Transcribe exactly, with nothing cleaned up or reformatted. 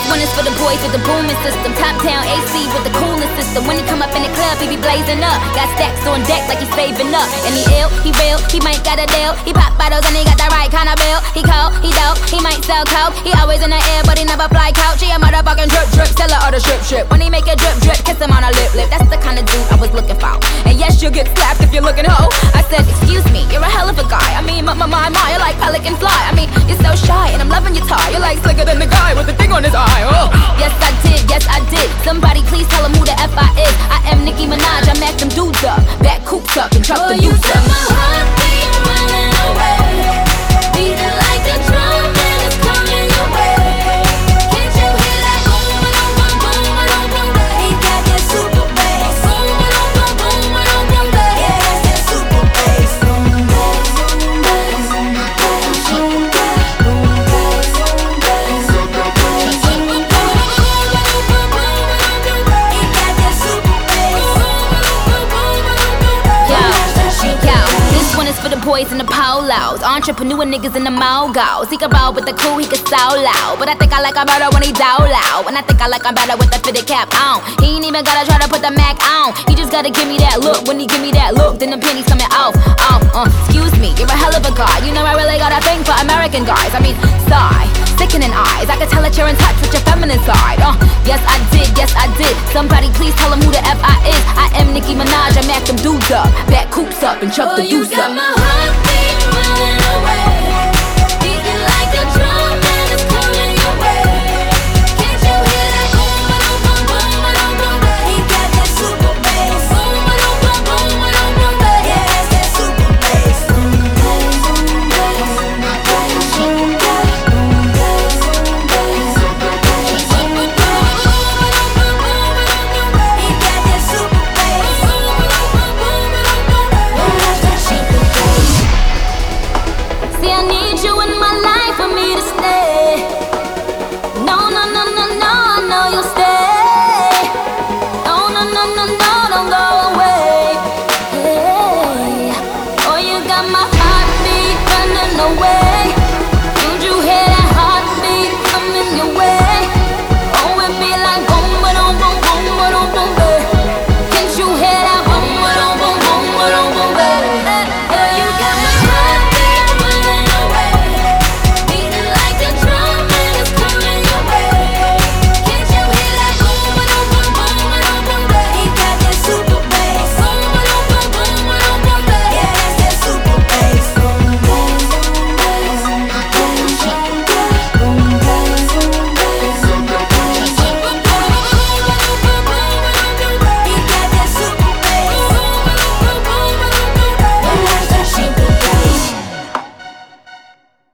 one is for the boys with the booming system. Top down A C with the coolest system. When he come up in the club, he be blazing up. Got stacks on deck like he's saving up. And he ill, he real, he might got a deal. He pop bottles and he got the right kind of bill. He cold, he dope, he might sell coke. He always in the air, but he never fly couch. He a motherfucking drip drip, seller or the strip strip. When he make a drip drip, kiss him on a lip lip. That's the kind of dude I was looking for. And yes, you'll get slapped if you're looking hoe. I said, excuse me, you're a hell of a guy. I mean, my my my my, you're like pelican fly. I mean, you're so shy and I'm loving your tie. You're like slicker than the guy with the thing on his eye. Oh. Yes, I did, yes, I did. Somebody please tell him who the F I is. I am Nicki Minaj, I mack them dudes up. Back coops up and truck Oh, the you youth set up. my heartbeat running away, beating like a drum and it's coming your way. Can't you hear that boom, boom, boom, boom, boom, boom? He got that super bass. Boom, boom, boom, boom, boom, boom, boom. Yeah, that's that super bass. Boom, bass, boom, bass, boom, bass, boom, bass, boom, bass, boom, bass, boom, bass, boom, boom, boom, boom, boom, boom. He got that super bass. Boom, boom, boom, boom, boom, boom. Yo, yo, this one is for the boys in the polos. Entrepreneur niggas in the mogos. He can roll with the crew, he can sound loud. But I think I like him better when he down loud. And I think I like him better with the fitted cap on. He ain't even gotta try to put the Mac on. He just gotta give me that look. When he give me that look, then the pennies coming off. Oh, uh, excuse me, you're a hell of a guy. You know I really got a thing for American guys. I mean, sigh, sickening eyes. I can tell that you're in touch with your feminine side. Uh, yes I did, yes I did. Somebody please tell him who the F I is. I am Nicki Minaj, I mack them dudes up. Back coops up and chuck Oh, the you deuce got up. my heart